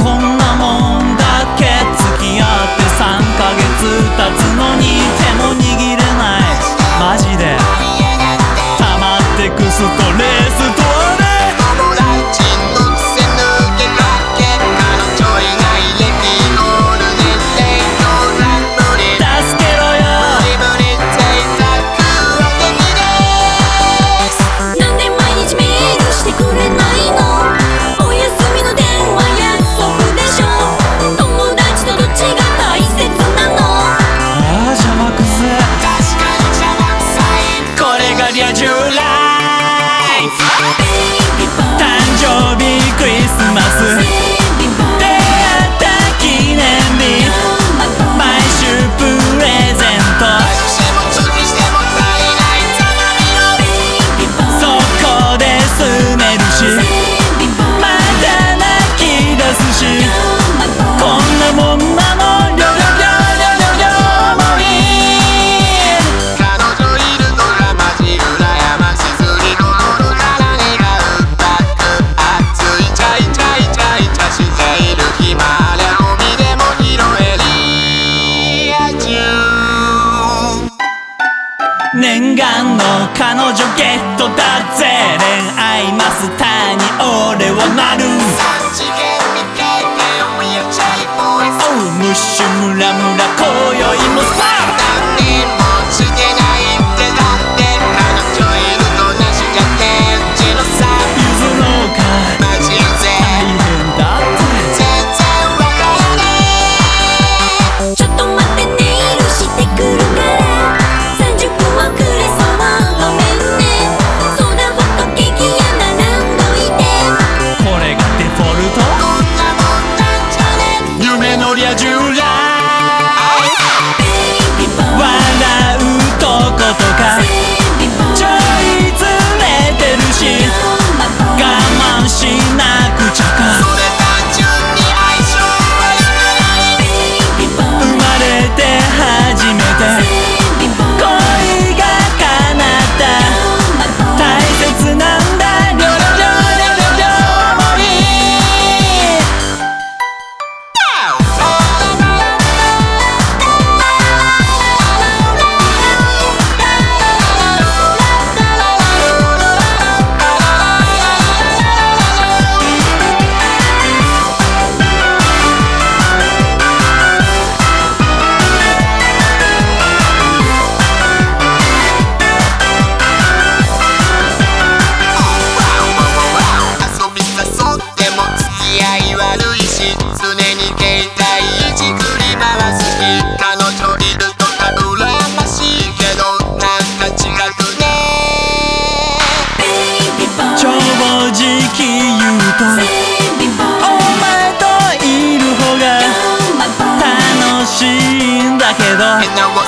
こんなもんだっけ、付き合って3ヶ月経つのに手も握れない。マジで溜まってくストレスとはね。 友達のくせ抜けかけ、彼女以外歴オール年齢のランドリー助けろよ。 無理贅沢は敵です。 なんで毎日メールしてくれないの、お休みの電話約束でしょ、友達とどっちが大切なの。 ああ邪魔くせ。 確かに邪魔くさい。 これがリア充ライフ。 Baby boy 誕生日クリスマス Baby boy 出会った記念日、 You're my boy 毎週プレゼント。 しても尽くしても足りないたまにの Baby boy そこで拗ねるし、 Baby boy また泣き出すし、 You're my boy こんなもんなの、りょりょりょりょりょりょもいい。 彼女いるのがマジ羨ましすぎ、心から願うバック、熱いチャイチャイチャイチャしている暇ありゃゴミでも拾えリア充。 念願の彼女ゲットだぜ、恋愛マスターに俺はなる。 三次元未経験 We are J boys。 おうムッシュムラムラ今宵もスパー。 何年もしてないってだって彼女いるとなしじゃってうちのさ譲ろうか、 マジうぜ大変だって全然わからねちょっと待ってネイルしてくるから30分遅れそうごめんね、ソーダホットケーキや並んどいて。 これがデフォルト。 こんなもんなんじゃね夢のリア充ライフ。 Baby boy 笑うとことか Baby boy ちょいずれてるし、 You're my boy 我慢しなくちゃか。 それ単純に相性は良くない Baby 生 boy まれて初めて Baby boy 恋が叶った。 You're my boy 大切なんだ、りょりょりょりょりょりょもいい。 遊び誘っても付き合い悪いし、常に携帯いじくり回す日、彼女いるとか羨ましいけどなんか違くね。 Baby boy 正直言うと Baby boy お前といる方が You're my boy 楽しいんだけど、 変な